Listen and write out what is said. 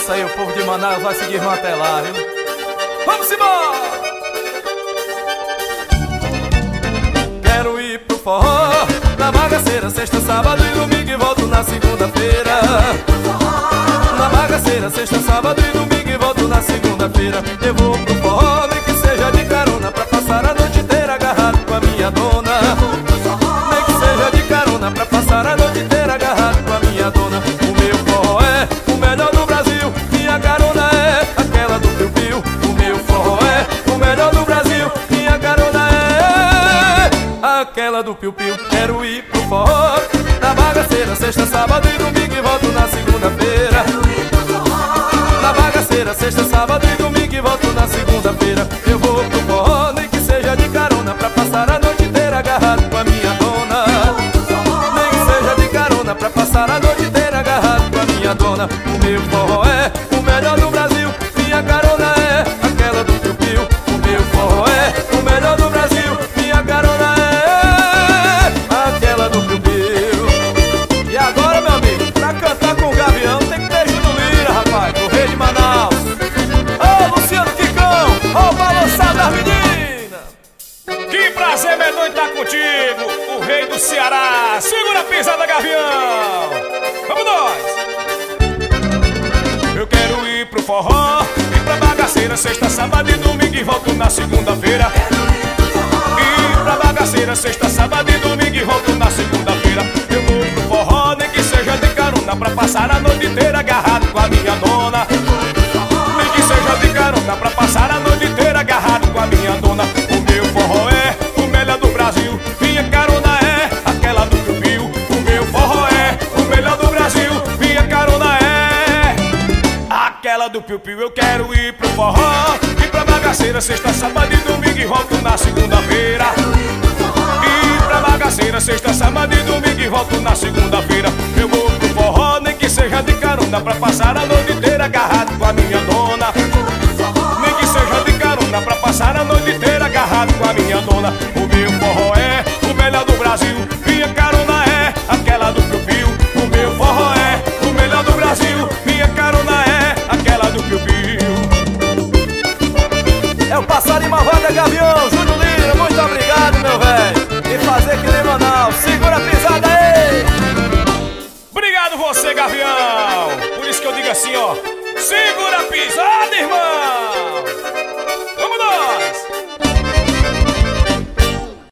isso aí, o povo de Manaus vai se desmantelar, viu? Vamos embora! Quero ir pro forró, na bagaceira, sexta, sábado e domingo e volto na segunda-feira. Na bagaceira, sexta, sábado e domingo e volto na segunda-feira. Eu vou pro forró, nem que seja de carona, pra passar a noite inteira agarrado com a minha dona. Nem que seja de carona, pra passar a noite inteira agarrado com a minha dona. O meu forró é o melhor do Brasil, minha carona é aquela do piu-piu. O meu forró é o melhor do Brasil, minha carona é aquela do piu-piu. Quero ir pro forró, na bagaceira, sexta, sábado e domingo e volto na segunda-feira. Na bagaceira, sexta, sábado e domingo e volto na segunda-feira. Eu vou pro forró, nem que seja de carona, pra passar a noite inteira agarrado com a minha dona. Nem que seja de carona, pra passar a noite inteira agarrado com a minha dona. O meu forró é o melhor do Brasil, minha carona é aquela do piu-piu. O meu forró é o melhor do Brasil, minha carona é aquela do piu-piu. E agora, meu amigo, pra cantar com o Gavião tem que ter Júnior Lira, rapaz, o rei de Manaus. Ô, Luciano Quicão, ô, balançado das meninas. Que prazer medonho estar contigo, o rei do Ceará. Segura a pisada, Gavião. Vamos nós. Eu quero ir pro forró, ir pra bagaceira, sexta, sábado e domingo e volto na segunda-feira. Ir pra bagaceira, sexta, sábado e domingo e volto na segunda-feira. Eu vou pro forró, nem que seja de carona, pra passar a noite inteira agarrado com a minha dona. Nem que seja de carona, pra passar a noite inteira agarrado com a minha dona. O meu forró é o melhor do Brasil, minha carona é aquela do piu-piu. O meu forró é o melhor do Brasil, minha carona é aquela do piu-piu. Eu quero ir pro forró, ir pra bagaceira, sexta, sábado e domingo e volto na segunda-feira. Ir pra bagaceira, sexta, sábado e domingo e volto na segunda-feira. Eu vou pro forró, nem que seja de carona, pra passar a noite inteira agarrado com a minha